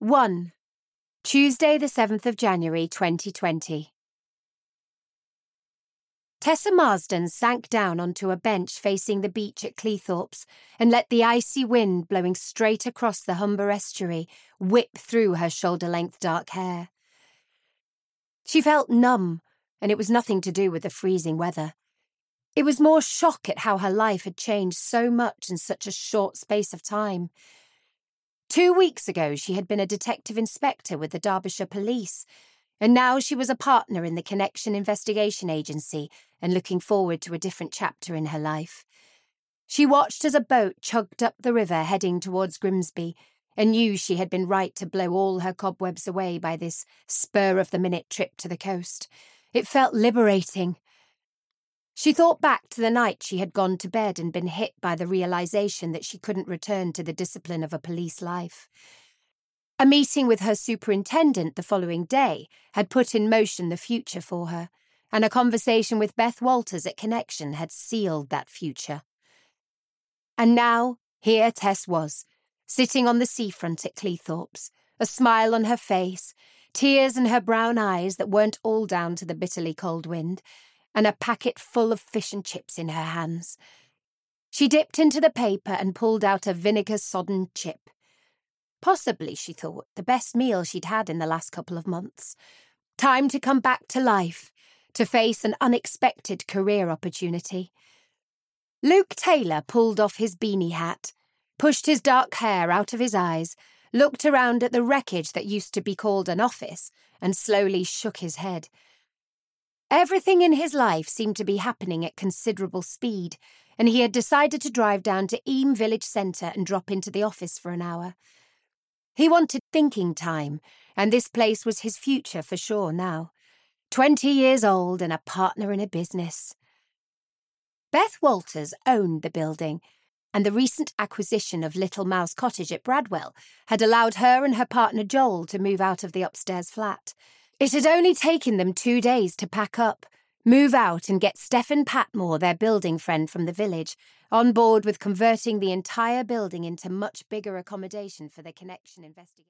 1. Tuesday the 7th of January 2020. Tessa Marsden sank down onto a bench facing the beach at Cleethorpes and let the icy wind blowing straight across the Humber estuary whip through her shoulder-length dark hair. She felt numb, and it was nothing to do with the freezing weather. It was more shock at how her life had changed so much in such a short space of time. 2 weeks ago, she had been a detective inspector with the Derbyshire Police, and now she was a partner in the Connection Investigation Agency and looking forward to a different chapter in her life. She watched as a boat chugged up the river heading towards Grimsby and knew she had been right to blow all her cobwebs away by this spur-of-the-minute trip to the coast. It felt liberating. She thought back to the night she had gone to bed and been hit by the realisation that she couldn't return to the discipline of a police life. A meeting with her superintendent the following day had put in motion the future for her, and a conversation with Beth Walters at Connection had sealed that future. And now, here Tess was, sitting on the seafront at Cleethorpes, a smile on her face, tears in her brown eyes that weren't all down to the bitterly cold wind, and a packet full of fish and chips in her hands. She dipped into the paper and pulled out a vinegar-sodden chip. Possibly, she thought, the best meal she'd had in the last couple of months. Time to come back to life, to face an unexpected career opportunity. Luke Taylor pulled off his beanie hat, pushed his dark hair out of his eyes, looked around at the wreckage that used to be called an office, and slowly shook his head. Everything in his life seemed to be happening at considerable speed, and he had decided to drive down to Eam Village Centre and drop into the office for an hour. He wanted thinking time, and this place was his future for sure now. 20 years old and a partner in a business. Beth Walters owned the building, and the recent acquisition of Little Mouse Cottage at Bradwell had allowed her and her partner Joel to move out of the upstairs flat. It had only taken them 2 days to pack up, move out and get Stephen Patmore, their building friend from the village, on board with converting the entire building into much bigger accommodation for the Connection investigation.